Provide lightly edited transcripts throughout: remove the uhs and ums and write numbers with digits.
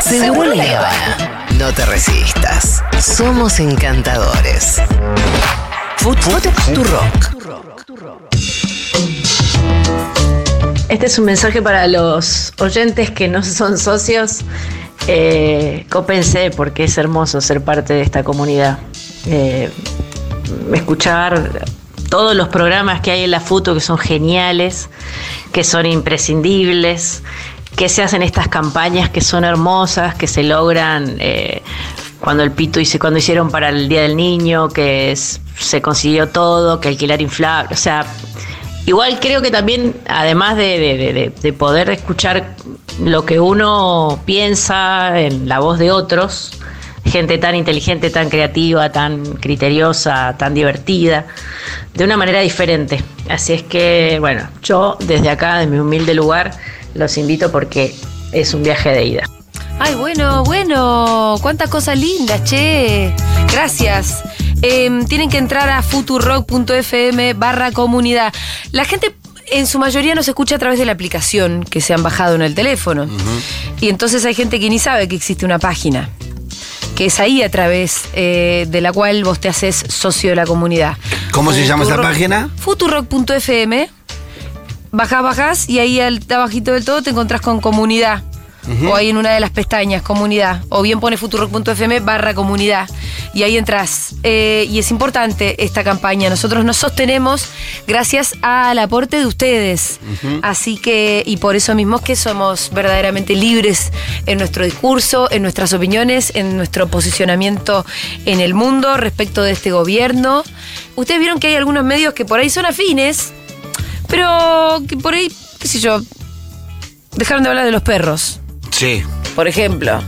Seguro la Habana. No te resistas. Somos encantadores. Futurock. Este es un mensaje para los oyentes que no son socios. Cópense, porque es hermoso ser parte de esta comunidad. Escuchar todos los programas que hay en la Futu, que son geniales, que son imprescindibles, que se hacen estas campañas que son hermosas, que se logran cuando hicieron para el Día del Niño, que se consiguió todo, que alquilar inflable, o sea, igual creo que también, además de poder escuchar lo que uno piensa en la voz de otros, gente tan inteligente, tan creativa, tan criteriosa, tan divertida, de una manera diferente. Así es que, bueno, yo desde acá, de mi humilde lugar, los invito porque es un viaje de ida. Ay, bueno, cuántas cosas lindas, che. Gracias. Tienen que entrar a futurock.fm/comunidad. La gente en su mayoría nos escucha a través de la aplicación que se han bajado en el teléfono. Y entonces hay gente que ni sabe que existe una página, que es ahí a través de la cual vos te haces socio de la comunidad. ¿Cómo se llama esa página? Futurock.fm. Bajás y ahí abajito del todo te encontrás con comunidad. O ahí en una de las pestañas, comunidad. O bien pone futurock.fm/comunidad. Y ahí entras. Y es importante esta campaña. Nosotros nos sostenemos gracias al aporte de ustedes. Así que, y por eso mismo es que somos verdaderamente libres en nuestro discurso, en nuestras opiniones, en nuestro posicionamiento en el mundo respecto de este gobierno. Ustedes vieron que hay algunos medios que por ahí son afines, pero que por ahí, qué sé yo, dejaron de hablar de los perros. Sí. Por ejemplo.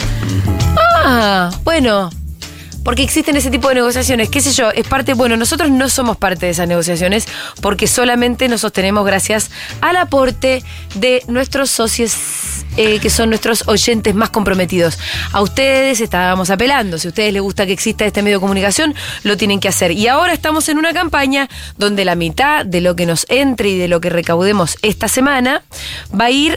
Bueno, porque existen ese tipo de negociaciones, qué sé yo, es parte, bueno, nosotros no somos parte de esas negociaciones porque solamente nos sostenemos gracias al aporte de nuestros socios, que son nuestros oyentes más comprometidos. A ustedes estábamos apelando, si a ustedes les gusta que exista este medio de comunicación, lo tienen que hacer. Y ahora estamos en una campaña donde la mitad de lo que nos entre y de lo que recaudemos esta semana va a ir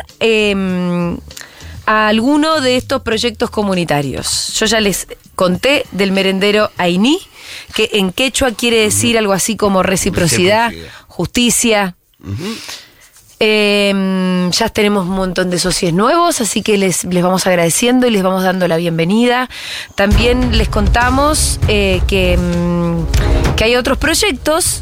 a alguno de estos proyectos comunitarios. Yo ya les conté del merendero Ainí, que en quechua quiere decir algo así como reciprocidad, justicia. Ya tenemos un montón de socios nuevos, así que les vamos agradeciendo y les vamos dando la bienvenida. También les contamos que hay otros proyectos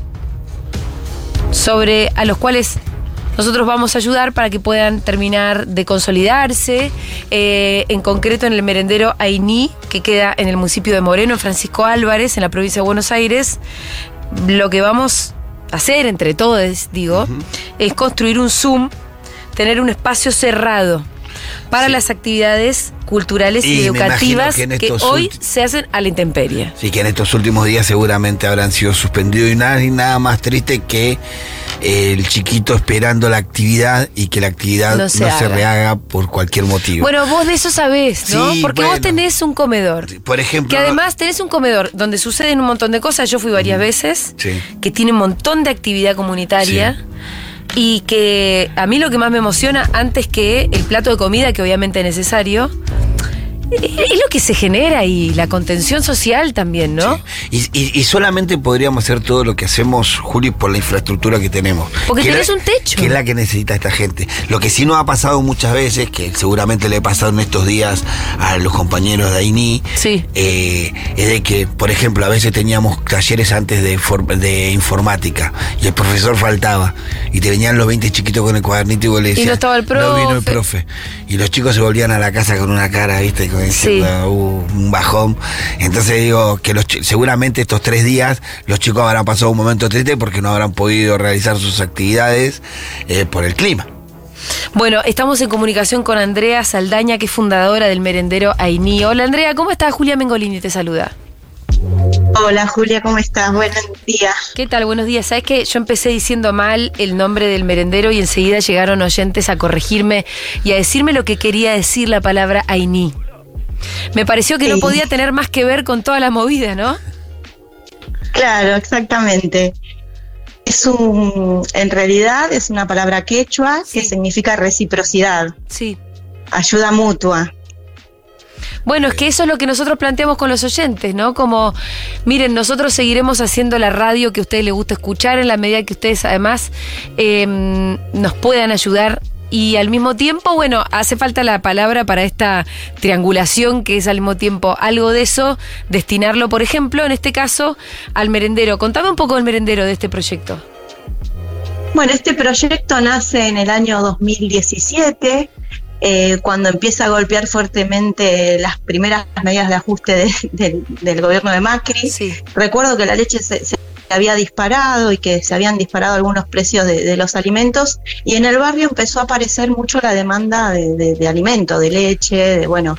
a los cuales nosotros vamos a ayudar para que puedan terminar de consolidarse, en concreto en el merendero Ainí, que queda en el municipio de Moreno, en Francisco Álvarez, en la provincia de Buenos Aires. Lo que vamos a hacer entre todos, es construir un Zoom, tener un espacio cerrado para las actividades culturales y educativas que hoy se hacen a la intemperie. Sí, que en estos últimos días seguramente habrán sido suspendidos y nada más triste que el chiquito esperando la actividad y que la actividad no se rehaga por cualquier motivo. Bueno, vos de eso sabés, ¿no? Sí, porque vos tenés un comedor. Por ejemplo. Que además tenés un comedor donde suceden un montón de cosas. Yo fui varias veces. Sí. Que tiene un montón de actividad comunitaria. Sí. Y que a mí lo que más me emociona, antes que el plato de comida, que obviamente es necesario, es lo que se genera y la contención social también, ¿no? Sí. Y solamente podríamos hacer todo lo que hacemos, Juli, por la infraestructura que tenemos. Porque tenés un techo. Que es la que necesita esta gente. Lo que sí nos ha pasado muchas veces, que seguramente le ha pasado en estos días a los compañeros de Ainí, sí. Es de que, por ejemplo, a veces teníamos talleres antes de informática y el profesor faltaba y te venían los 20 chiquitos con el cuadernito y vos le decías, y no estaba el profe. No vino el profe. Y los chicos se volvían a la casa con una cara, ¿viste? Sí. Un bajón. Entonces digo que seguramente estos 3 días los chicos habrán pasado un momento triste porque no habrán podido realizar sus actividades por el clima. Bueno, estamos en comunicación con Andrea Saldaña, que es fundadora del merendero Ainí. Hola Andrea, ¿cómo estás? Julia Mengolini te saluda. Hola Julia, ¿cómo estás? Buenos días. ¿Qué tal? Buenos días. ¿Sabes qué? Yo empecé diciendo mal el nombre del merendero y enseguida llegaron oyentes a corregirme y a decirme lo que quería decir la palabra Ainí. Me pareció que no podía tener más que ver con toda la movida, ¿no? Claro, exactamente. En realidad es una palabra quechua que significa reciprocidad. Sí. Ayuda mutua. Bueno, es que eso es lo que nosotros planteamos con los oyentes, ¿no? Como, miren, nosotros seguiremos haciendo la radio que a ustedes les gusta escuchar en la medida que ustedes además nos puedan ayudar. Y al mismo tiempo, bueno, hace falta la palabra para esta triangulación que es al mismo tiempo algo de eso, destinarlo, por ejemplo, en este caso, al merendero. Contame un poco del merendero de este proyecto. Bueno, este proyecto nace en el año 2017, cuando empieza a golpear fuertemente las primeras medidas de ajuste del gobierno de Macri. Sí. Recuerdo que la leche se había disparado y que se habían disparado algunos precios de los alimentos, y en el barrio empezó a aparecer mucho la demanda de alimento, de leche,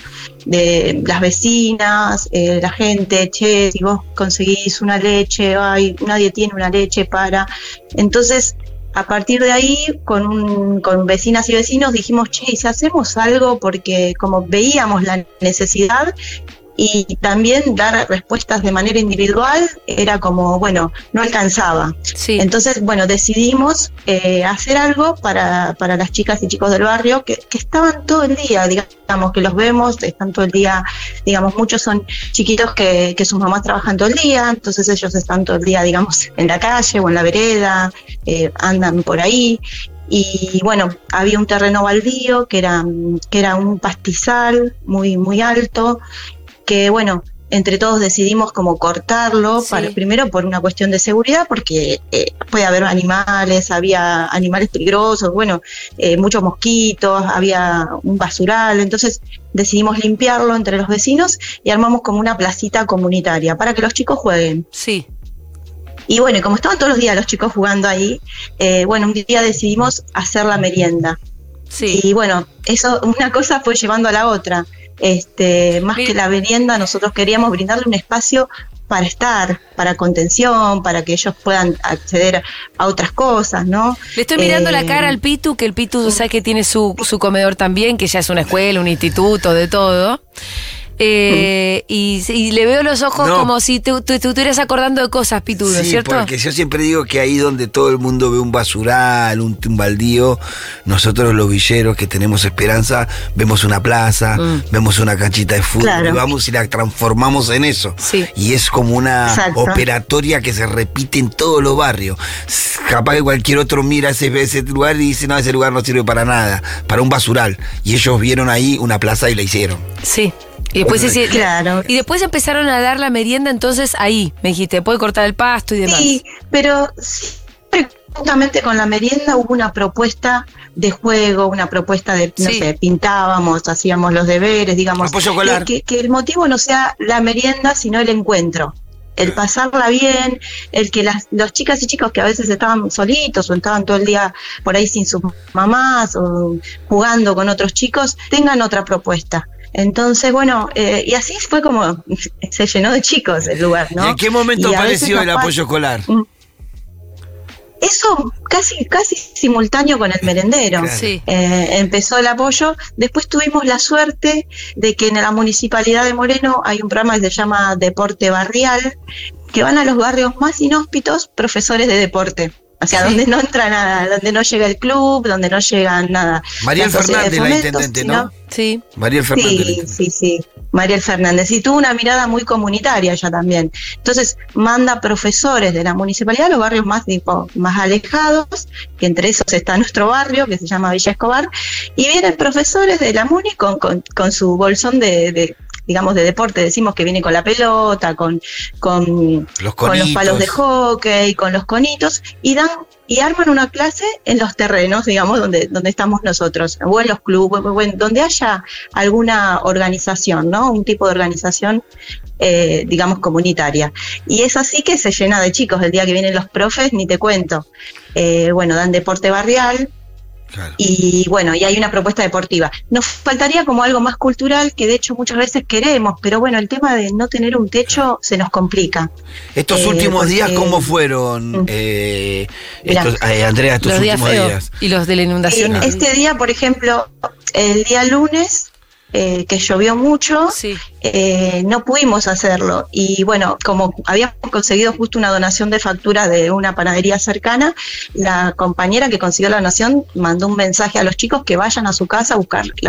de las vecinas, la gente, che, si vos conseguís una leche, ay, nadie tiene una leche para... Entonces, a partir de ahí, con vecinas y vecinos dijimos, che, ¿y si hacemos algo? Porque como veíamos la necesidad y también dar respuestas de manera individual, era como, bueno, no alcanzaba. Sí. Entonces, bueno, decidimos hacer algo para las chicas y chicos del barrio que estaban todo el día, digamos, que los vemos, están todo el día, digamos, muchos son chiquitos que sus mamás trabajan todo el día, entonces ellos están todo el día, digamos, en la calle o en la vereda, andan por ahí. Y bueno, había un terreno baldío que era un pastizal muy, muy alto, que bueno, entre todos decidimos como cortarlo, sí, primero por una cuestión de seguridad, porque puede haber animales, había animales peligrosos, bueno, muchos mosquitos, había un basural, entonces decidimos limpiarlo entre los vecinos y armamos como una placita comunitaria para que los chicos jueguen. Sí. Y bueno, como estaban todos los días los chicos jugando ahí, bueno, un día decidimos hacer la merienda. Sí. Y bueno, eso, una cosa fue llevando a la otra. Más que la merienda, nosotros queríamos brindarle un espacio para estar, para contención, para que ellos puedan acceder a otras cosas, ¿no? Le estoy mirando la cara al Pitu, que el Pitu sabe que tiene su comedor también, que ya es una escuela, un instituto, de todo. Y le veo los ojos como si te estuvieras acordando de cosas, Pitu, ¿no es cierto? Sí, porque yo siempre digo que ahí donde todo el mundo ve un basural, un baldío, nosotros los villeros que tenemos esperanza, vemos una plaza, vemos una canchita de fútbol, claro, y vamos y la transformamos en eso. Sí. Y es como una operatoria que se repite en todos los barrios. Capaz que cualquier otro mira ese lugar y dice, no, ese lugar no sirve para nada, para un basural. Y ellos vieron ahí una plaza y la hicieron. Sí. Y después, y después empezaron a dar la merienda, entonces ahí, me dijiste, puede cortar el pasto y demás. Sí, pero siempre justamente con la merienda hubo una propuesta de juego, una propuesta de, no sé, pintábamos, hacíamos los deberes, digamos. Apoyo escolar. Que el motivo no sea la merienda, sino el encuentro. El pasarla bien, el que los chicas y chicos que a veces estaban solitos o estaban todo el día por ahí sin sus mamás o jugando con otros chicos, tengan otra propuesta. Entonces, bueno, y así fue como se llenó de chicos el lugar, ¿no? ¿En qué momento apareció el apoyo escolar? Eso casi simultáneo con el merendero. Claro. Sí. Empezó el apoyo. Después tuvimos la suerte de que en la Municipalidad de Moreno hay un programa que se llama Deporte Barrial, que van a los barrios más inhóspitos profesores de deporte. O sea, donde no entra nada, donde no llega el club, donde no llega nada. Mariel Fernández, la intendente, ¿no? Sí. Mariel Fernández. Sí. Mariel Fernández. Y tuvo una mirada muy comunitaria ella también. Entonces, manda profesores de la municipalidad a los barrios más alejados, que entre esos está nuestro barrio, que se llama Villa Escobar, y vienen profesores de la Muni con su bolsón de deporte, decimos que viene con la pelota, con los palos de hockey, con los conitos, y arman una clase en los terrenos, digamos, donde estamos nosotros, o en los clubes, donde haya alguna organización, ¿no? Un tipo de organización, digamos, comunitaria. Y es así que se llena de chicos. El día que vienen los profes, ni te cuento. Dan deporte barrial. Claro. Y bueno, y hay una propuesta deportiva. Nos faltaría como algo más cultural, que de hecho muchas veces queremos, pero bueno, el tema de no tener un techo se nos complica. Estos últimos días, ¿cómo fueron, Andrea, estos últimos días? Y los de la inundación. Este día, por ejemplo, el día lunes, que llovió mucho, no pudimos hacerlo. Y bueno, como habíamos conseguido justo una donación de factura de una panadería cercana, la compañera que consiguió la donación mandó un mensaje a los chicos que vayan a su casa a buscar la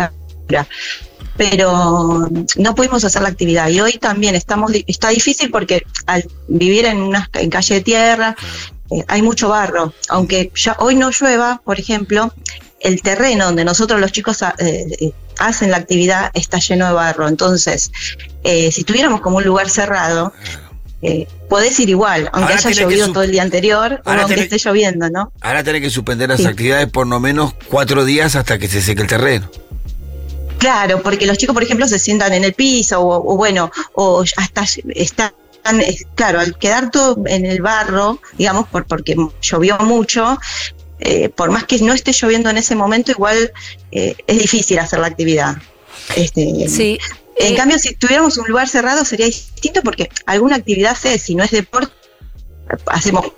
pero no pudimos hacer la actividad. Y hoy también está difícil porque al vivir en calle de tierra, hay mucho barro. Aunque ya hoy no llueva, por ejemplo, el terreno donde nosotros los chicos hacen la actividad está lleno de barro. Entonces, si tuviéramos como un lugar cerrado, podés ir igual, aunque haya llovido todo el día anterior, o aunque esté lloviendo, ¿no? Ahora tenés que suspender las actividades por lo menos 4 días hasta que se seque el terreno. Claro, porque los chicos, por ejemplo, se sientan en el piso, o hasta están, claro, al quedar todo en el barro, digamos, porque llovió mucho, por más que no esté lloviendo en ese momento, igual es difícil hacer la actividad. Sí. En cambio, si tuviéramos un lugar cerrado sería distinto, porque alguna actividad si no es deporte, hacemos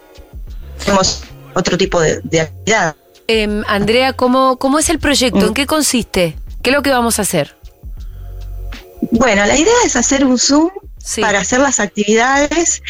otro tipo de actividad. Andrea, ¿cómo es el proyecto? ¿En qué consiste? ¿Qué es lo que vamos a hacer? Bueno, la idea es hacer un Zoom para hacer las actividades,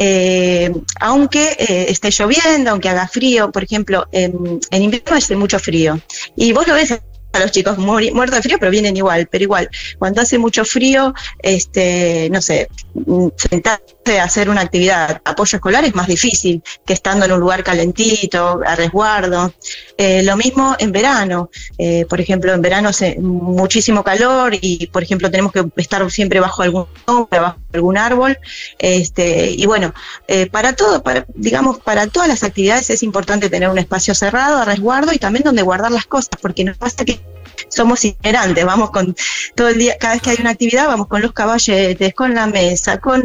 aunque esté lloviendo, aunque haga frío. Por ejemplo, en invierno hace mucho frío y vos lo ves a los chicos muertos de frío, pero vienen igual. Pero igual, cuando hace mucho frío, no sé, sentarse a hacer una actividad, apoyo escolar, es más difícil que estando en un lugar calentito, a resguardo. Lo mismo en verano. Por ejemplo, en verano hace muchísimo calor y, por ejemplo, tenemos que estar siempre bajo algún árbol. Y bueno, para todas las actividades es importante tener un espacio cerrado, a resguardo, y también donde guardar las cosas, porque nos pasa que somos itinerantes, vamos con todo el día, cada vez que hay una actividad vamos con los caballetes, con la mesa, con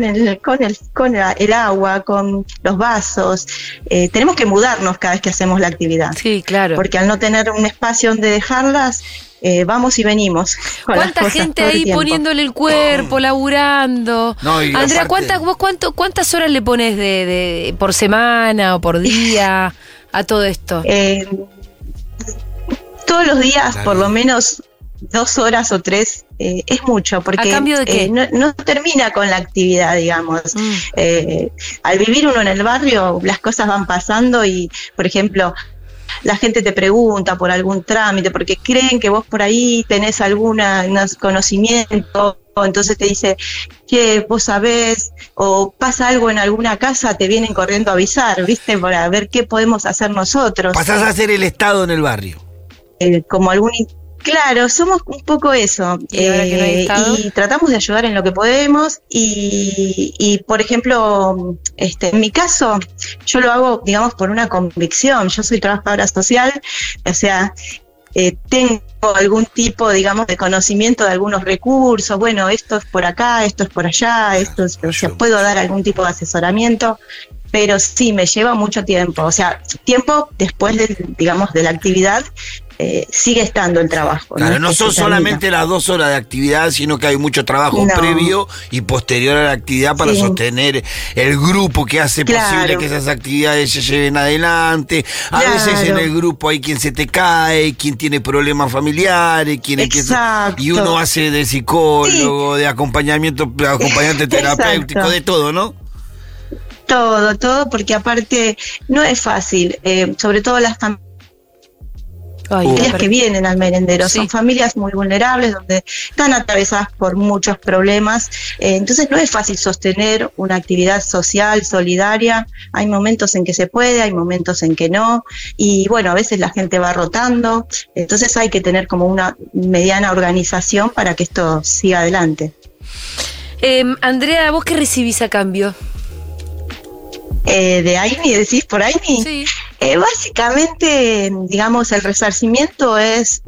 el agua, con los vasos. Tenemos que mudarnos cada vez que hacemos la actividad. Sí, claro. Porque al no tener un espacio donde dejarlas, vamos y venimos. ¿Cuánta gente ahí poniéndole el cuerpo, laburando? No, Andrea, ¿cuántas horas le pones de por semana o por día a todo esto? Todos los días, por lo menos 2 horas o 3, es mucho, porque ¿a cambio de qué? No termina con la actividad, digamos. Al vivir uno en el barrio, las cosas van pasando y, por ejemplo, la gente te pregunta por algún trámite, porque creen que vos por ahí tenés algún conocimiento, entonces te dice, che, vos sabés, o pasa algo en alguna casa, te vienen corriendo a avisar, ¿viste? Para ver qué podemos hacer nosotros. Pasás a ser el Estado en el barrio. Claro, somos un poco eso, y tratamos de ayudar en lo que podemos, y por ejemplo, en mi caso, yo lo hago, digamos, por una convicción. Yo soy trabajadora social, o sea, tengo algún tipo, digamos, de conocimiento de algunos recursos. Bueno, esto es por acá, esto es por allá, o sea, puedo dar algún tipo de asesoramiento, pero sí, me lleva mucho tiempo, o sea, tiempo después de la actividad. Sigue estando el trabajo. Claro, no son solamente las 2 horas de actividad, sino que hay mucho trabajo previo y posterior a la actividad para sostener el grupo que hace posible que esas actividades se lleven adelante. A veces en el grupo hay quien se te cae, quien tiene problemas familiares, y uno hace de psicólogo, de acompañante terapéutico, de todo, ¿no? Todo, porque aparte no es fácil, sobre todo las familias que vienen al merendero, son familias muy vulnerables, donde están atravesadas por muchos problemas, entonces no es fácil sostener una actividad social, solidaria. Hay momentos en que se puede, hay momentos en que no, y bueno, a veces la gente va rotando, entonces hay que tener como una mediana organización para que esto siga adelante. Andrea, ¿vos qué recibís a cambio? De AINI, ¿decís por AINI? Sí. Básicamente, digamos, el resarcimiento es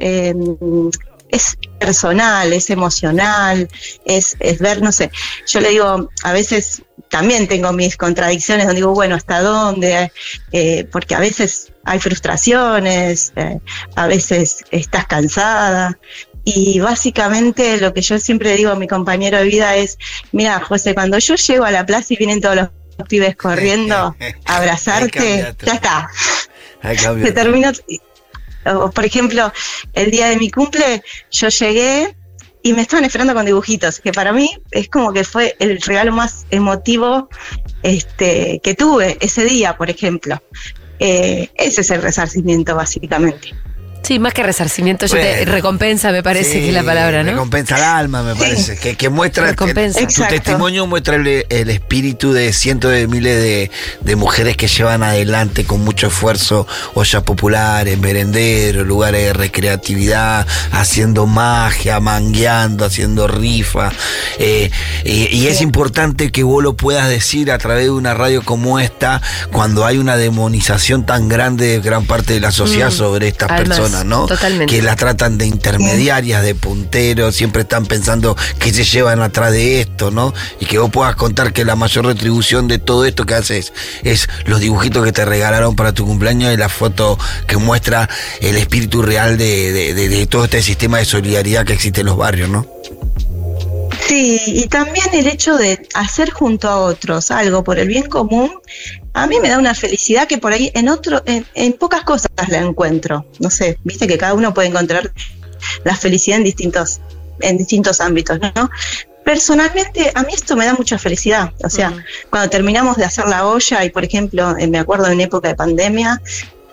personal, es emocional, es ver, no sé, yo le digo, a veces también tengo mis contradicciones donde digo, bueno, ¿hasta dónde? Porque a veces hay frustraciones, a veces estás cansada. Y básicamente lo que yo siempre digo a mi compañero de vida es, mira, José, cuando yo llego a la plaza y vienen todos los pibes corriendo a abrazarte, ya está. Se terminó. Por ejemplo, el día de mi cumple, yo llegué y me estaban esperando con dibujitos, que para mí es como que fue el regalo más emotivo que tuve ese día, por ejemplo. Ese es el resarcimiento, básicamente. Sí, más que resarcimiento, recompensa me parece que es la palabra, ¿no? Recompensa al alma, me parece. Que muestra, tu testimonio muestra el espíritu de cientos de miles de mujeres que llevan adelante con mucho esfuerzo ollas populares, merenderos, lugares de recreatividad, haciendo magia, mangueando, haciendo rifa. Y es importante que vos lo puedas decir a través de una radio como esta, cuando hay una demonización tan grande de gran parte de la sociedad sobre estas personas, ¿no? Totalmente. Que las tratan de intermediarias, de punteros, siempre están pensando que se llevan atrás de esto, ¿no? Y que vos puedas contar que la mayor retribución de todo esto que haces es los dibujitos que te regalaron para tu cumpleaños y la foto que muestra el espíritu real de todo este sistema de solidaridad que existe en los barrios, ¿no? Sí, y también el hecho de hacer junto a otros algo por el bien común, a mí me da una felicidad que por ahí en pocas cosas la encuentro. No sé, viste que cada uno puede encontrar la felicidad en distintos ámbitos, ¿no? Personalmente, a mí esto me da mucha felicidad. O sea, cuando terminamos de hacer la olla y, por ejemplo, me acuerdo en época de pandemia,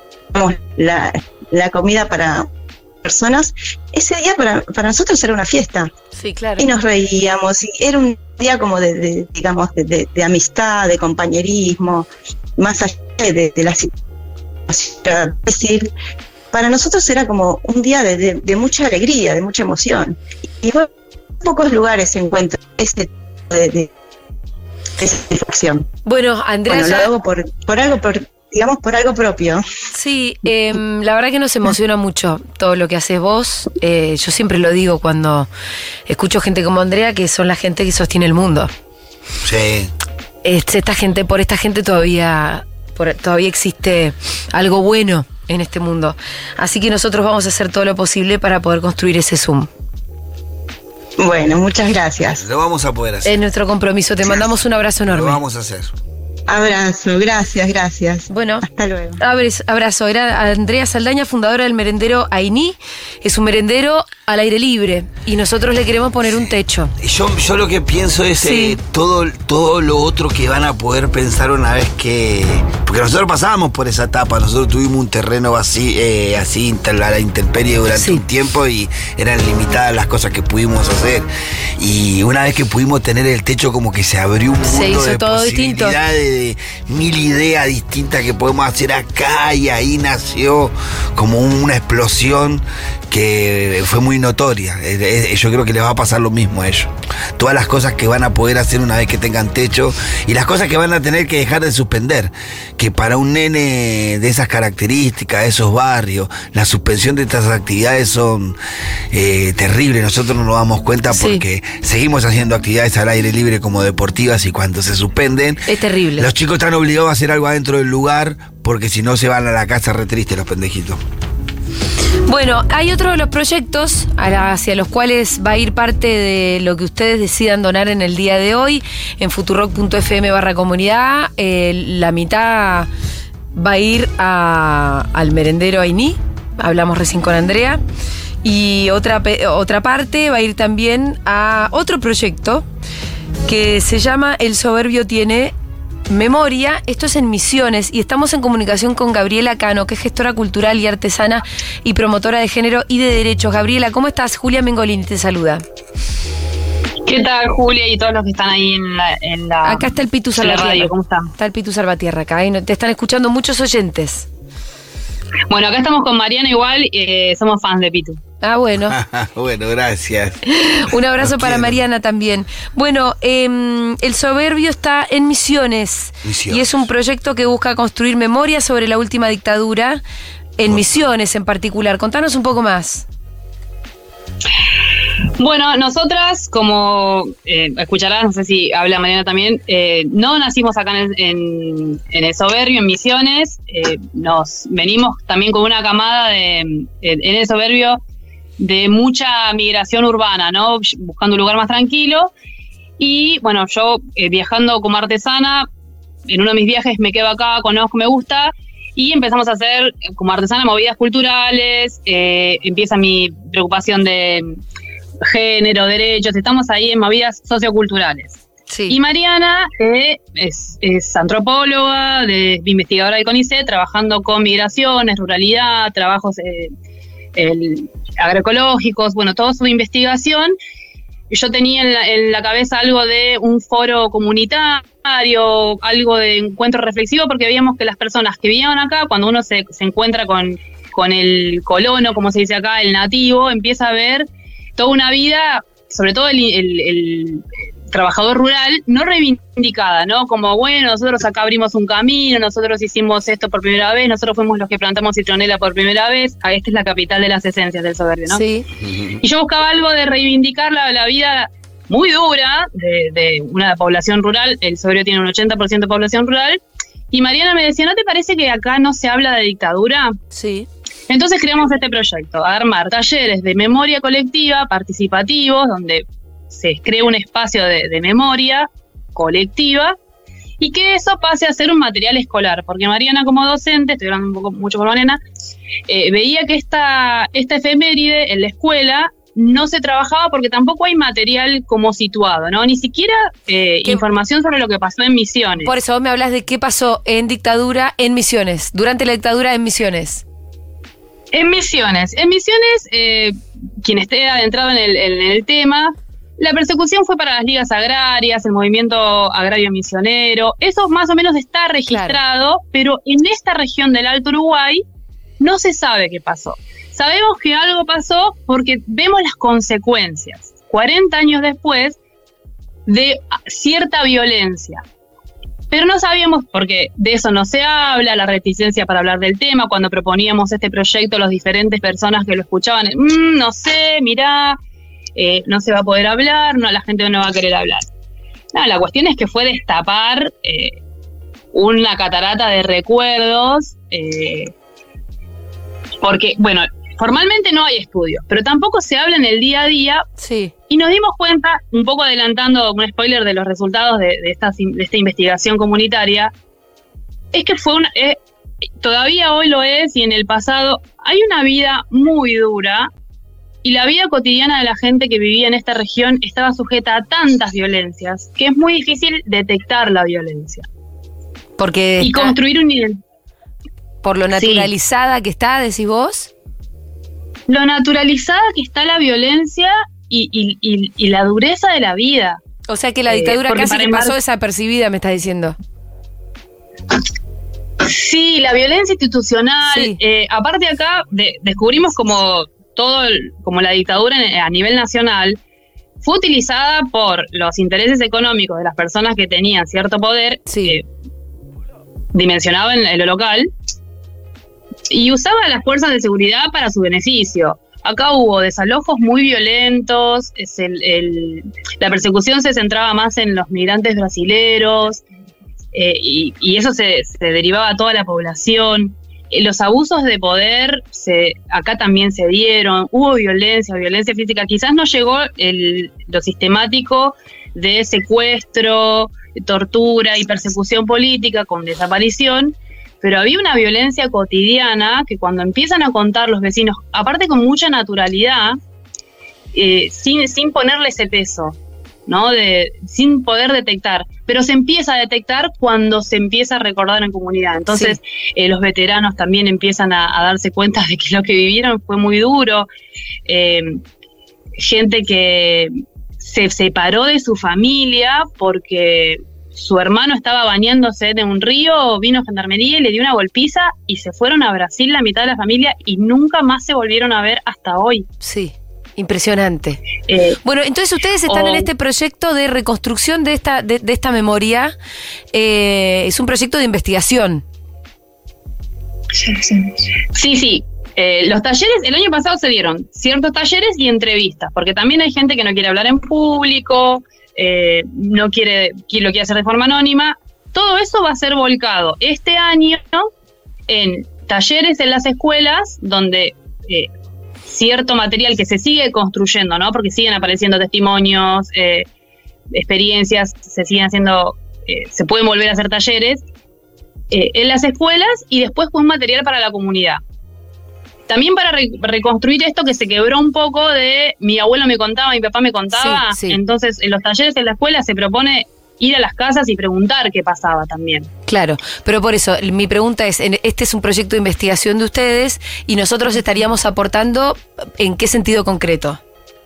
la comida para personas, ese día para nosotros era una fiesta. Sí, claro. Y nos reíamos, y era un día como de amistad, de compañerismo, más allá de la situación. Es decir, para nosotros era como un día de mucha alegría, de mucha emoción. Y bueno, en pocos lugares se encuentra ese tipo de satisfacción. Bueno, Andrea, lo hago por algo propio. Sí, la verdad que nos emociona mucho todo lo que haces vos. Yo siempre lo digo cuando escucho gente como Andrea, que son la gente que sostiene el mundo. Sí. Por esta gente todavía existe algo bueno en este mundo. Así que nosotros vamos a hacer todo lo posible para poder construir ese Zoom. Bueno, muchas gracias. Lo vamos a poder hacer. Es nuestro compromiso. Te mandamos un abrazo enorme. Lo vamos a hacer. Abrazo, gracias. Bueno, hasta luego. Abrazo. Era Andrea Saldaña, fundadora del merendero Ainí. Es un merendero al aire libre y nosotros le queremos poner un techo. Yo lo que pienso es todo lo otro que van a poder pensar una vez que... Porque nosotros pasábamos por esa etapa, nosotros tuvimos un terreno así a la intemperie durante un tiempo y eran limitadas las cosas que pudimos hacer. Y una vez que pudimos tener el techo, como que se abrió un mundo de posibilidades, de mil ideas distintas que podemos hacer acá, y ahí nació como una explosión que fue muy notoria. Yo creo que les va a pasar lo mismo a ellos. Todas las cosas que van a poder hacer una vez que tengan techo y las cosas que van a tener que dejar de suspender, que para un nene de esas características, de esos barrios, la suspensión de estas actividades son terribles. Nosotros no nos damos cuenta porque seguimos haciendo actividades al aire libre como deportivas, y cuando se suspenden es terrible. Los chicos están obligados a hacer algo adentro del lugar, porque si no se van a la casa re tristes los pendejitos. Bueno, hay otro de los proyectos hacia los cuales va a ir parte de lo que ustedes decidan donar en el día de hoy, en futurock.fm/comunidad. La mitad va a ir al merendero Ainí, hablamos recién con Andrea, y otra parte va a ir también a otro proyecto que se llama El Soberbio Tiene Memoria. Esto es en Misiones y estamos en comunicación con Gabriela Cano, que es gestora cultural y artesana y promotora de género y de derechos. Gabriela, ¿cómo estás? Julia Mengolini te saluda. ¿Qué tal, Julia, y todos los que están ahí en la Acá está el Pitu Salvatierra. radio? ¿Cómo están? Está el Pitu Salvatierra acá, y te están escuchando muchos oyentes. Bueno, acá estamos con Mariana igual, somos fans de Pitu. Ah, bueno. Bueno, gracias. Un abrazo para Mariana también. Bueno, El Soberbio está en Misiones y es un proyecto que busca construir memoria sobre la última dictadura en Misiones en particular. Contanos un poco más. Bueno, nosotras, como escucharás, no sé si habla Mariana también, no nacimos acá en El Soberbio, en Misiones. Nos venimos también con una camada en El Soberbio de mucha migración urbana, ¿no? Buscando un lugar más tranquilo. Y bueno, yo viajando como artesana, en uno de mis viajes me quedo acá, conozco, me gusta, y empezamos a hacer como artesana movidas culturales. Empieza mi preocupación de género, derechos, estamos ahí en movidas socioculturales. Sí. Y Mariana es antropóloga, investigadora del CONICET, trabajando con migraciones, ruralidad, trabajos agroecológicos, bueno, toda su investigación. Yo tenía en la cabeza algo de un foro comunitario, algo de encuentro reflexivo, porque veíamos que las personas que vivían acá, cuando uno se encuentra con el colono, como se dice acá, el nativo, empieza a ver toda una vida, sobre todo el trabajador rural, no reivindicada, ¿no? Como, bueno, nosotros acá abrimos un camino, nosotros hicimos esto por primera vez, nosotros fuimos los que plantamos citronela por primera vez. Esta es la capital de las esencias del Soberbio, ¿no? Sí. Y yo buscaba algo de reivindicar la vida muy dura de una población rural. El Soberbio tiene un 80% de población rural. Y Mariana me decía, ¿no te parece que acá no se habla de dictadura? Sí. Entonces creamos este proyecto, armar talleres de memoria colectiva, participativos, donde se crea un espacio de memoria colectiva y que eso pase a ser un material escolar, porque Mariana como docente, estoy hablando mucho por Mariana, veía que esta efeméride en la escuela no se trabajaba porque tampoco hay material como situado, ¿no? Ni siquiera información sobre lo que pasó en Misiones. Por eso vos me hablas de qué pasó en dictadura en Misiones, durante la dictadura en Misiones. En Misiones, quien esté adentrado en el tema, la persecución fue para las ligas agrarias, el movimiento agrario misionero, eso más o menos está registrado, claro. Pero en esta región del Alto Uruguay no se sabe qué pasó. Sabemos que algo pasó porque vemos las consecuencias, 40 años después, de cierta violencia. Pero no sabíamos, porque de eso no se habla, la reticencia para hablar del tema. Cuando proponíamos este proyecto, las diferentes personas que lo escuchaban, no sé, mirá, no se va a poder hablar, no, la gente no va a querer hablar. No, la cuestión es que fue destapar una catarata de recuerdos, porque, bueno, formalmente no hay estudios, pero tampoco se habla en el día a día. Sí. Y nos dimos cuenta, un poco adelantando un spoiler de los resultados de esta investigación comunitaria, es que todavía hoy lo es y en el pasado hay una vida muy dura y la vida cotidiana de la gente que vivía en esta región estaba sujeta a tantas violencias que es muy difícil detectar la violencia. Y construir un nivel. Por lo naturalizada que está, decís vos. Lo naturalizada que está la violencia y la dureza de la vida. O sea que la dictadura casi que pasó desapercibida, me estás diciendo. Sí, la violencia institucional. Sí. Aparte acá descubrimos como la dictadura a nivel nacional fue utilizada por los intereses económicos de las personas que tenían cierto poder, dimensionado en lo local, y usaba a las fuerzas de seguridad para su beneficio. Acá hubo desalojos muy violentos, la persecución se centraba más en los migrantes brasileros, y eso se derivaba a toda la población. Los abusos de poder acá también se dieron, hubo violencia física, quizás no llegó lo sistemático de secuestro, tortura y persecución política con desaparición, pero había una violencia cotidiana que cuando empiezan a contar los vecinos, aparte con mucha naturalidad, sin ponerle ese peso, ¿no? Sin poder detectar, pero se empieza a detectar cuando se empieza a recordar en comunidad. Entonces los veteranos también empiezan a darse cuenta de que lo que vivieron fue muy duro. Gente que se separó de su familia porque su hermano estaba bañándose de un río, vino Gendarmería y le dio una golpiza y se fueron a Brasil la mitad de la familia y nunca más se volvieron a ver hasta hoy. Sí, impresionante. Bueno, entonces ustedes están en este proyecto de reconstrucción de esta memoria. Es un proyecto de investigación. Sí. Los talleres, el año pasado se dieron ciertos talleres y entrevistas, porque también hay gente que no quiere hablar en público, lo quiere hacer de forma anónima. Todo eso va a ser volcado este año en talleres en las escuelas, donde cierto material que se sigue construyendo, ¿no? Porque siguen apareciendo testimonios, experiencias, se siguen haciendo, se pueden volver a hacer talleres en las escuelas y después con material para la comunidad. También para reconstruir esto que se quebró un poco de mi abuelo me contaba, mi papá me contaba. Sí. Entonces en los talleres en la escuela se propone ir a las casas y preguntar qué pasaba también. Claro, pero por eso, mi pregunta es, este es un proyecto de investigación de ustedes y nosotros estaríamos aportando, ¿en qué sentido concreto?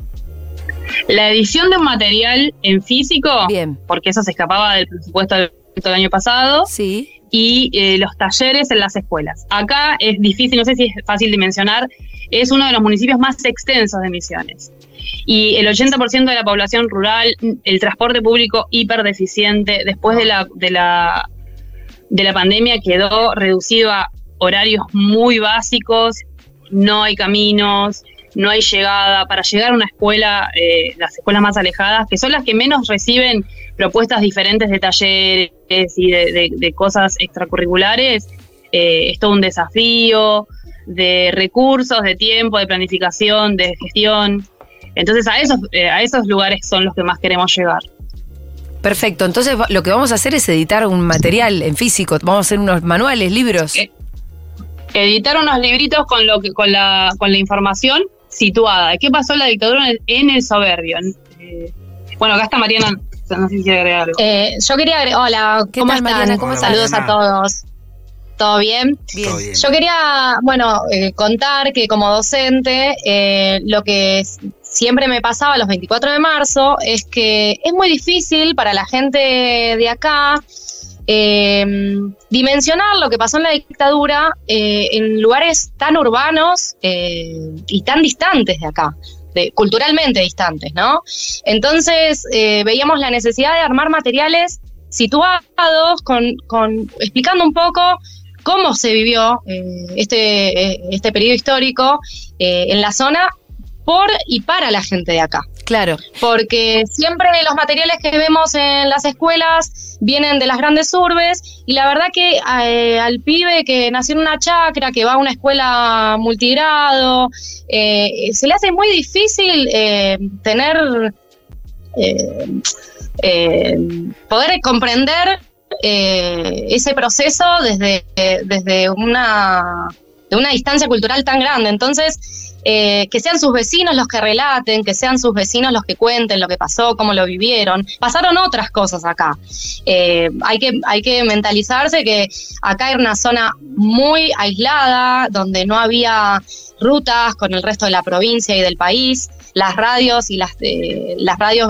La edición de un material en físico, bien, porque eso se escapaba del presupuesto del año pasado, sí, y los talleres en las escuelas. Acá es difícil, no sé si es fácil dimensionar, es uno de los municipios más extensos de Misiones. Y el 80% de la población rural, el transporte público hiperdeficiente, después de la pandemia quedó reducido a horarios muy básicos, no hay caminos, no hay llegada. Para llegar a una escuela, las escuelas más alejadas, que son las que menos reciben propuestas diferentes de talleres y de cosas extracurriculares, es todo un desafío de recursos, de tiempo, de planificación, de gestión. Entonces a esos lugares son los que más queremos llegar. Perfecto, entonces lo que vamos a hacer es editar un material en físico, vamos a hacer unos manuales, libros. Editar unos libritos con la información situada. ¿Qué pasó en la dictadura en el Soberbio? Bueno, acá está Mariana, no sé si quiere agregar algo. Yo quería agregar, hola, ¿cómo están? Mariana? ¿Cómo estás? Saludos a todos. ¿Todo bien? Bien. Yo quería, contar que como docente, lo que siempre me pasaba los 24 de marzo es que es muy difícil para la gente de acá dimensionar lo que pasó en la dictadura en lugares tan urbanos y tan distantes de acá, culturalmente distantes, ¿no? Entonces veíamos la necesidad de armar materiales situados, explicando un poco cómo se vivió este periodo histórico en la zona por y para la gente de acá. Claro. Porque siempre los materiales que vemos en las escuelas vienen de las grandes urbes y la verdad que al pibe que nació en una chacra, que va a una escuela multigrado, se le hace muy difícil poder comprender ese proceso desde una distancia cultural tan grande. Entonces, que sean sus vecinos los que relaten, que sean sus vecinos los que cuenten lo que pasó, cómo lo vivieron. Pasaron otras cosas acá. Hay que mentalizarse que acá era una zona muy aislada, donde no había rutas con el resto de la provincia y del país. Las radios y las radios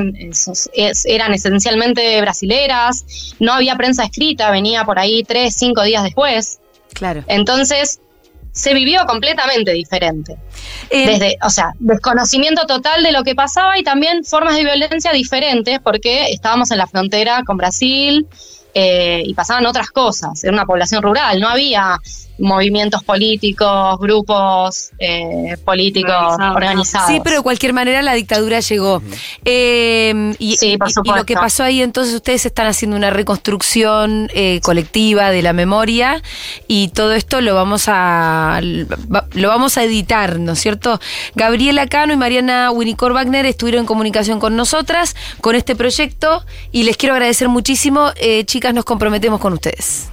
eran esencialmente brasileras, no había prensa escrita, venía por ahí 3-5 días después. Claro. Entonces se vivió completamente diferente. Desconocimiento total de lo que pasaba y también formas de violencia diferentes porque estábamos en la frontera con Brasil y pasaban otras cosas. Era una población rural, no había movimientos políticos, grupos políticos organizados. Sí, pero de cualquier manera la dictadura llegó. Sí, por supuesto. Y lo que pasó ahí, entonces ustedes están haciendo una reconstrucción colectiva de la memoria y todo esto lo vamos a editar, ¿no es cierto? Gabriela Cano y Mariana Winicor Wagner estuvieron en comunicación con nosotras con este proyecto y les quiero agradecer muchísimo. Chicas, nos comprometemos con ustedes.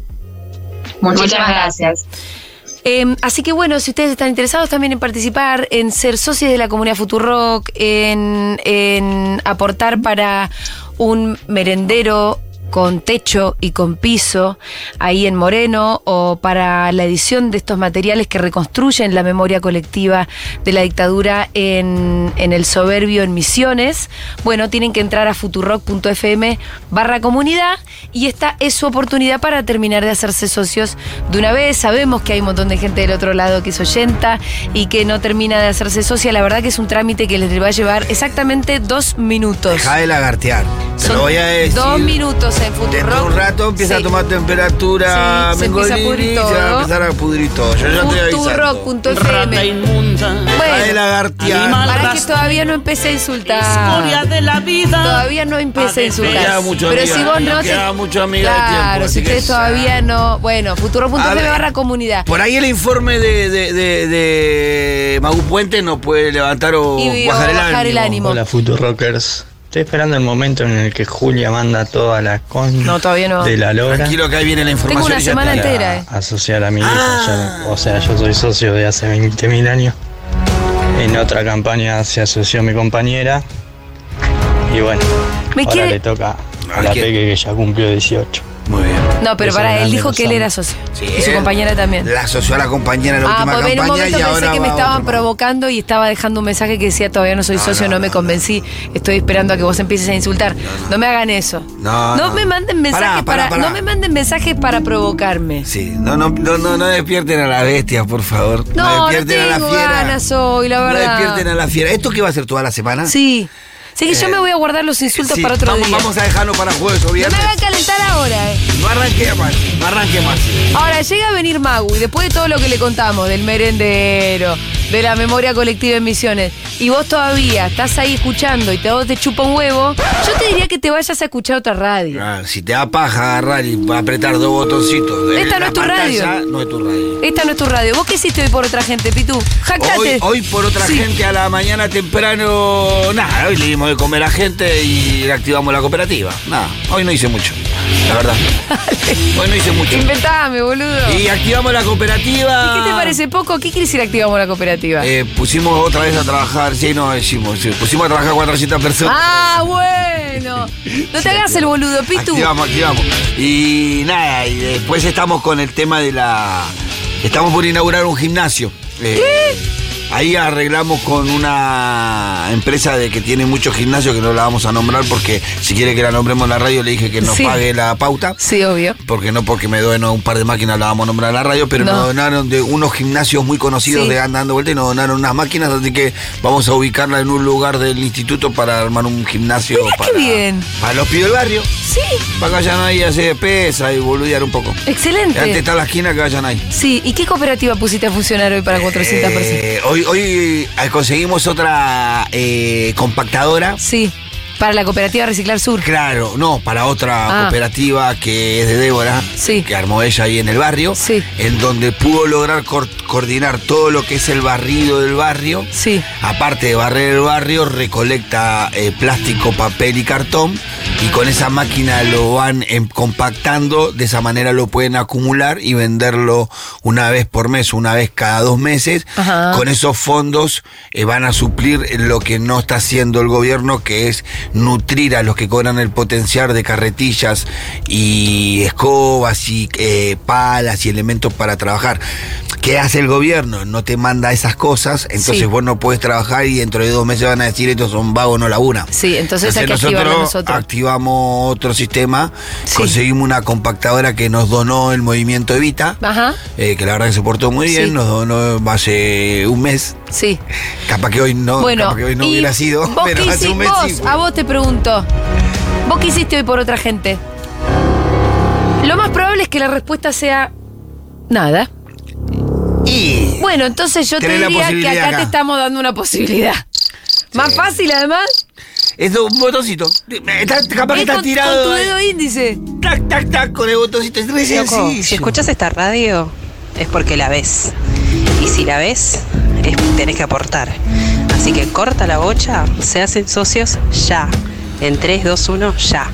Muchas gracias. Así que bueno, si ustedes están interesados también en participar, en ser socios de la comunidad Futurock, en aportar para un merendero con techo y con piso ahí en Moreno, o para la edición de estos materiales que reconstruyen la memoria colectiva de la dictadura en el Soberbio en Misiones, bueno, tienen que entrar a futurock.fm/comunidad y esta es su oportunidad para terminar de hacerse socios de una vez. Sabemos que hay un montón de gente del otro lado que es oyenta y que no termina de hacerse socia. La verdad que es un trámite que les va a llevar exactamente 2 minutos. Deja de lagartear. Te lo voy a decir. 2 minutos en Futurock. Dentro de un rato empieza a tomar temperatura, se empieza a pudrir todo. Se va a empezar a pudrir todo. Yo ya estoy avisando. Futurock.fm. Deja de lagartear. Para que todavía no empecé a insultar. De la vida. Todavía no empecé a insultar. Queda mucho, pero amiga, si vos no queda mucho, amiga, claro, de tiempo, si ustedes todavía no. Bueno, futurock.fm/comunidad. Por ahí el informe de Magu Puente no puede levantar o bajar el ánimo. Hola, Futurockers. Estoy esperando el momento en el que Julia manda toda la todavía no. de la lora. Tranquilo que ahí viene la información. Tengo una semana entera. Asociar a mi hija. Yo soy socio de hace 20.000 años. En otra campaña se asoció mi compañera. Y bueno, le toca La Peque que ya cumplió 18. Muy bien. No, pero Eso para es él dijo grande, que él no era socio. Y su compañera también. La asoció a la compañera en la última porque en un campaña momento y ahora pensé que me va estaban otro más. provocando y estaba dejando un mensaje que decía todavía no soy socio, no me convencí, estoy esperando a que vos empieces a insultar. No me hagan eso. No me manden mensajes Pará. no me manden mensajes para provocarme. Sí, no despierten a la bestia, por favor. No despierten a la tengo fiera. ganas hoy, la verdad. No despierten a la fiera. ¿Esto qué va a ser toda la semana? Sí. Sí, que yo me voy a guardar los insultos Sí, para otro día. Vamos a dejarlo para jueves o No viernes. me hagan calentar ahora, No arranque más. Ahora llega a venir Magu y después de todo lo que le contamos, del merendero, de la memoria colectiva en Misiones, y vos todavía estás ahí escuchando y vos te chupa un huevo, yo te diría que te vayas a escuchar otra radio. Si te da paja agarrar y apretar 2 botoncitos. Esta no es tu radio. No es tu radio. Esta no es tu radio. ¿Vos qué hiciste hoy por otra gente, Pitu? Jactate. Hoy por otra gente a la mañana temprano, nada, hoy le dimos de comer a gente y activamos la cooperativa. Nada, hoy no hice mucho, la verdad. Hoy no hice mucho. Inventame, boludo. Y activamos la cooperativa. ¿Y qué te parece poco? ¿Qué quieres decir activamos la cooperativa? Pusimos otra vez a trabajar, pusimos a trabajar 400 personas. Ah, bueno. No te hagas el boludo, Pitu. Activamos. Y nada, y después estamos con el tema de estamos por inaugurar un gimnasio. Ahí arreglamos con una empresa que tiene muchos gimnasios, que no la vamos a nombrar porque si quiere que la nombremos en la radio le dije que nos pague la pauta. Sí, obvio. Porque me donó un par de máquinas, la vamos a nombrar en la radio, pero nos donaron de unos gimnasios muy conocidos de dando vuelta y nos donaron unas máquinas, así que vamos a ubicarla en un lugar del instituto para armar un gimnasio. Mirá qué bien. Para los pibes del barrio. Sí. Para que vayan ahí a hacer pesa y boludear un poco. Excelente. Antes está la esquina, que vayan ahí. Sí, ¿y qué cooperativa pusiste a funcionar hoy para 400 personas? Hoy conseguimos otra compactadora. Sí, para la cooperativa Reciclar Sur. Claro, no, para otra cooperativa que es de Débora, que armó ella ahí en el barrio, en donde pudo lograr coordinar todo lo que es el barrido del barrio. Sí. Aparte de barrer el barrio, recolecta plástico, papel y cartón, y con esa máquina lo van compactando, de esa manera lo pueden acumular y venderlo una vez por mes, una vez cada 2 meses. Ajá. Con esos fondos van a suplir lo que no está haciendo el gobierno, que es nutrir a los que cobran el potencial de carretillas y escobas y palas y elementos para trabajar. ¿Qué hace el gobierno? No te manda esas cosas, entonces vos no podés trabajar y dentro de 2 meses van a decir estos son vagos, no laburan. Sí, entonces hay que activarlo nosotros. Activamos otro sistema, conseguimos una compactadora que nos donó el movimiento Evita, que la verdad que se portó muy bien, nos donó hace un mes. Sí. Capaz que hoy no, hubiera sido, pero hace un mes sí. A vos te pregunto, ¿vos qué hiciste hoy por otra gente? Lo más probable es que la respuesta sea nada. Y bueno, entonces yo te diría que acá te estamos dando una posibilidad. Más fácil, además. Es un botoncito. Capaz que está tirado. Con tu dedo índice. Tac, tac, tac, con el botoncito. Es re sencillo. Si escuchas esta radio, es porque la ves. Y si la ves, tenés que aportar. Así que corta la bocha, se hacen socios ya. En 3, 2, 1, ya.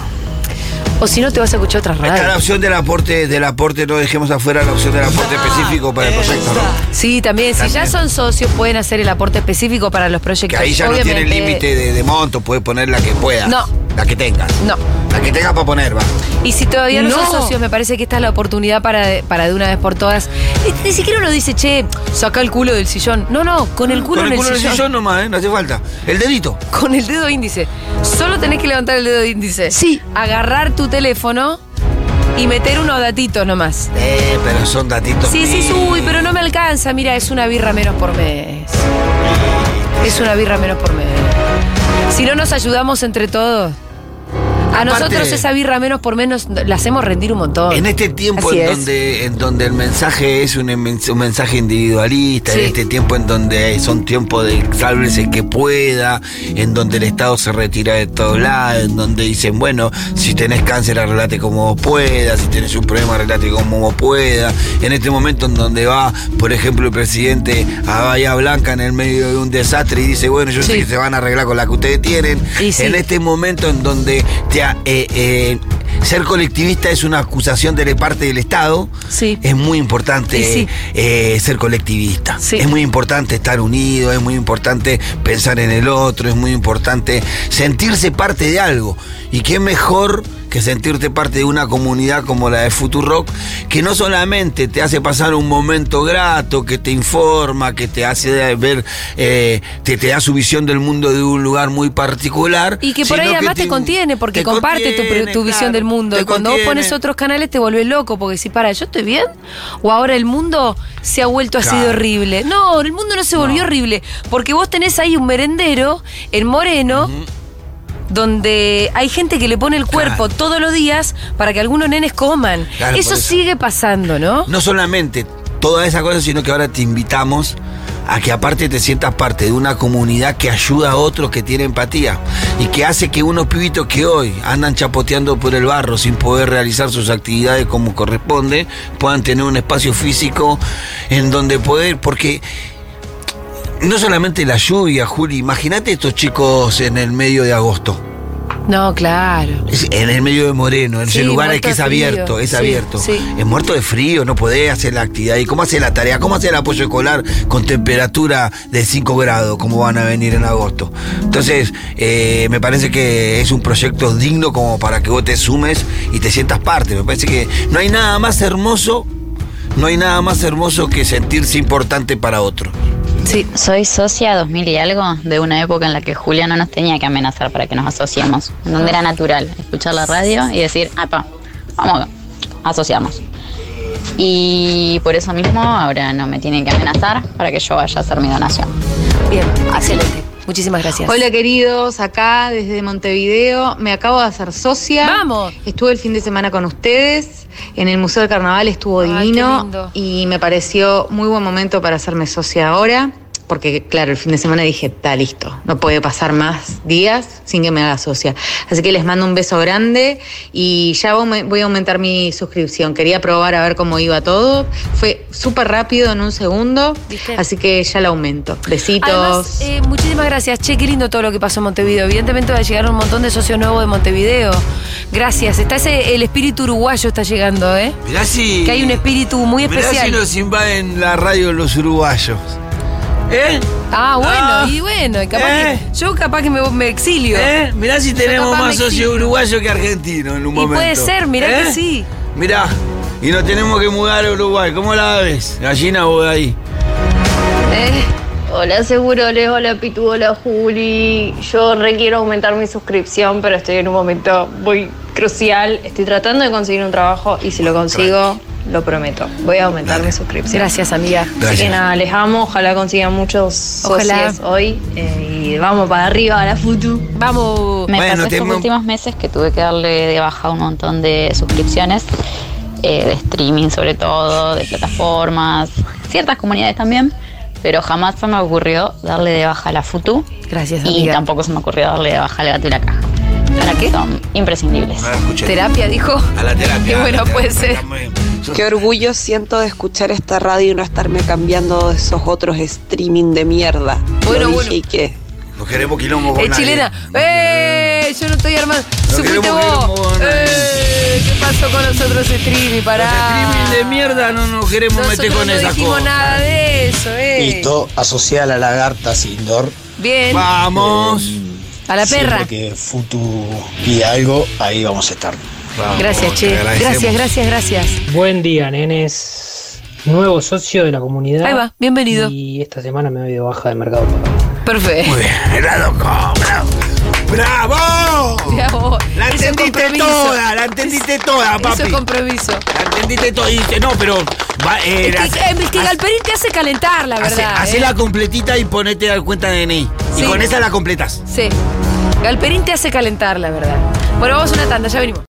O si no, te vas a escuchar otras radios. Está la opción del aporte, no dejemos afuera la opción del aporte específico para el proyecto, ¿no? Sí, también. Si ya son socios, pueden hacer el aporte específico para los proyectos. Que ahí ya obviamente. No tiene límite de monto, puedes poner la que puedas. No. La que tengas. No. La que tengas para poner, va. Y si todavía no son socios, me parece que esta es la oportunidad para de una vez por todas. Ni siquiera uno dice, che, saca el culo del sillón. No, con el culo en el sillón. Con el sillón nomás, no hace falta. El dedito. Con el dedo índice. Solo tenés que levantar el dedo índice. Sí. Agarrar tu teléfono y meter unos datitos nomás. Pero son datitos. Sí, uy, pero no me alcanza. Mira, es una birra menos por mes. Es una birra menos por mes. Si no nos ayudamos entre todos. A nosotros esa birra menos por menos la hacemos rendir un montón. En este tiempo en donde el mensaje es un mensaje individualista, en este tiempo en donde son tiempos de sálvese el que pueda, en donde el Estado se retira de todos lados, en donde dicen, bueno, si tenés cáncer arreglate como vos puedas, si tenés un problema arreglate como vos puedas. En este momento en donde va, por ejemplo, el presidente a Bahía Blanca en el medio de un desastre y dice, bueno, yo sé que se van a arreglar con la que ustedes tienen. En este momento en donde ser colectivista es una acusación de parte del Estado. Sí. Es muy importante ser colectivista. Sí. Es muy importante estar unido, es muy importante pensar en el otro, es muy importante sentirse parte de algo. Y qué mejor que sentirte parte de una comunidad como la de Futurock, que no solamente te hace pasar un momento grato, que te informa, que te hace ver, te da su visión del mundo de un lugar muy particular. Y que por ahí además te contiene, porque comparte tu visión del mundo. Y cuando vos pones otros canales te volvés loco, porque si para, ¿yo estoy bien? ¿O ahora el mundo se ha vuelto así de horrible? No, el mundo no se volvió horrible, porque vos tenés ahí un merendero en Moreno, donde hay gente que le pone el cuerpo todos los días para que algunos nenes coman. Claro, eso sigue pasando, ¿no? No solamente toda esa cosa, sino que ahora te invitamos a que aparte te sientas parte de una comunidad que ayuda a otros, que tiene empatía y que hace que unos pibitos que hoy andan chapoteando por el barro sin poder realizar sus actividades como corresponde, puedan tener un espacio físico en donde poder, porque no solamente la lluvia, Juli, imagínate estos chicos en el medio de agosto. No, claro. En el medio de Moreno, en ese lugar que es abierto, abierto. Sí. Es muerto de frío, no podés hacer la actividad. ¿Y cómo hacer la tarea? ¿Cómo hacer el apoyo escolar con temperatura de 5 grados, como van a venir en agosto? Entonces, me parece que es un proyecto digno como para que vos te sumes y te sientas parte. Me parece que no hay nada más hermoso que sentirse importante para otro. Sí. Soy socia 2000 y algo de una época en la que Julia no nos tenía que amenazar para que nos asociemos, en donde era natural escuchar la radio y decir, vamos, asociamos. Y por eso mismo ahora no me tienen que amenazar para que yo vaya a hacer mi donación. Bien, excelente. Muchísimas gracias. Hola queridos, acá desde Montevideo, me acabo de hacer socia. ¡Vamos! Estuve el fin de semana con ustedes, en el Museo del Carnaval estuvo divino y me pareció muy buen momento para hacerme socia ahora, porque claro, el fin de semana dije, está listo, no puede pasar más días sin que me haga socia. Así que les mando un beso grande y ya voy a aumentar mi suscripción. Quería probar a ver cómo iba todo. Fue súper rápido en un segundo, así que ya la aumento. Besitos. Además, muchísimas gracias. Che, qué lindo todo lo que pasó en Montevideo. Evidentemente va a llegar un montón de socios nuevos de Montevideo. Gracias. Está el espíritu uruguayo está llegando, ¿eh? Mirá si... Que hay un espíritu muy especial. Mirá si nos invaden la radio los uruguayos. Yo capaz que me exilio. Mirá si tenemos más socios uruguayos que argentinos en un momento. Y puede ser, mirá que sí. Mirá, y nos tenemos que mudar a Uruguay. ¿Cómo la ves? Gallina vos de ahí. Hola Seguroles, hola Pitu, hola Juli. Yo requiero aumentar mi suscripción, pero estoy en un momento muy crucial. Estoy tratando de conseguir un trabajo y si lo consigo, lo prometo. Voy a aumentar mi suscripción. Gracias, amiga. Gracias. Así que nada, les amo. Ojalá consigan muchos socios hoy. Y vamos para arriba a la Futu. Vamos. Me pasó estos últimos meses que tuve que darle de baja un montón de suscripciones. De streaming sobre todo, de plataformas, ciertas comunidades también. Pero jamás se me ocurrió darle de baja a la Futu. Gracias, amiga. Y tampoco se me ocurrió darle de baja al Gato y la Caja. ¿Para qué? Son imprescindibles. ¿Terapia, dijo? A la terapia. Qué bueno, puede ser. Qué orgullo siento de escuchar esta radio y no estarme cambiando de esos otros streaming de mierda. Bueno. ¿Y qué? No queremos quilombo con nadie. Chilena. Yo no estoy armando. Supiste vos. ¿Qué pasó con los otros streaming? Pará. Los streaming de mierda no nos queremos meter con esas cosas. No dijimos nada de eso, Listo, asocié a la lagarta Sindor. Bien. Vamos. A la perra. Siempre que Futu pida algo, ahí vamos a estar. Vamos, gracias, Che. Gracias. Buen día, nenes. Nuevo socio de la comunidad. Ahí va, bienvenido. Y esta semana me doy de baja de Mercado Pago. Perfecto. Muy bien, ¡Bravo! La entendiste toda, papi. Eso es compromiso. La entendiste toda. Y dice, no, pero... Es que Galperín te hace calentar, la verdad. Hacé la completita y ponete a cuenta de DNI. Sí. Y con esa la completas. Sí. Galperín te hace calentar, la verdad. Bueno, vamos a una tanda, ya venimos.